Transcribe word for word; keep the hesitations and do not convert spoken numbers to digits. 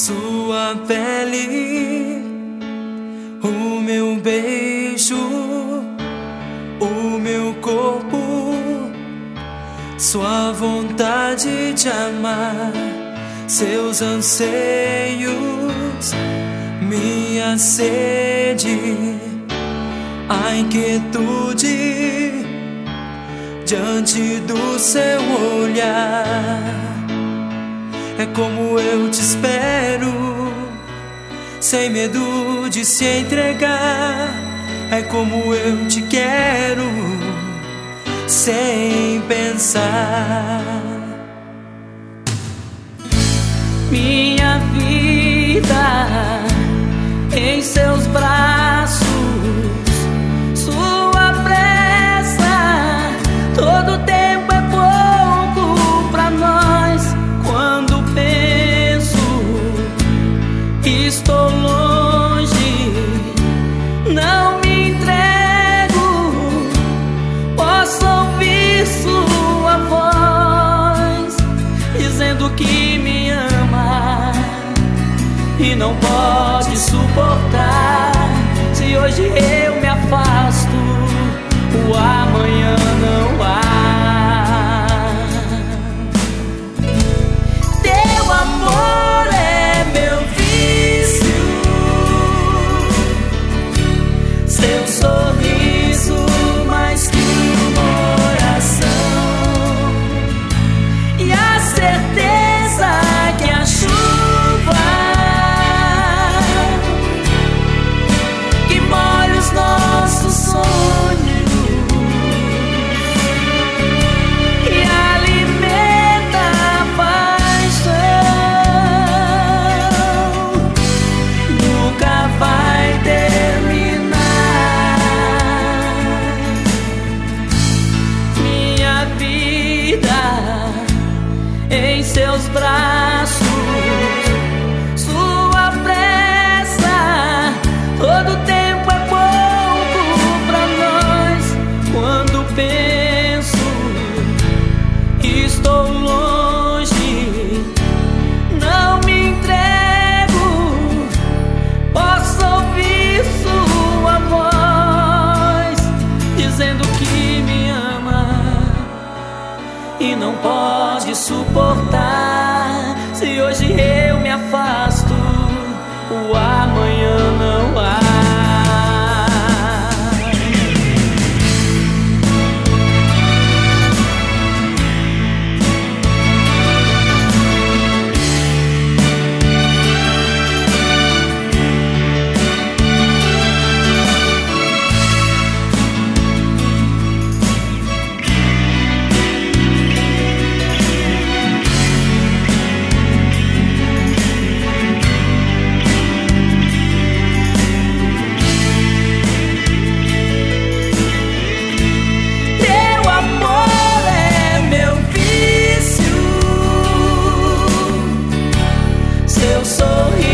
Sua pele, o meu beijo, o meu corpo, sua vontade de amar, seus anseios, minha sede, a inquietude diante do seu olhar. É como eu te espero, sem medo de se entregar. É como eu te quero, sem pensar. Minha vida em seus braços, sua pressa, todo tempo é pouco pra nós. Quando penso que estou longe, não me entrego, posso ouvir sua voz dizendo que me ama e não pode suportar. Se hoje eu me afasto, o amanhã não há. Teu amor é meu vício, seu sorriso mais que uma oração, e a certeza que a chuva que molha os nossos sonhos e alimenta a paixão nunca vai terminar. Minha vida em seus braços, sua pressa, todo tempo é pouco pra nós. Quando penso que estou longe, não me entrego, posso ouvir sua voz dizendo que me ama e não pode suportar. Se hoje eu me afasto, o amanhã não há. Seu sorriso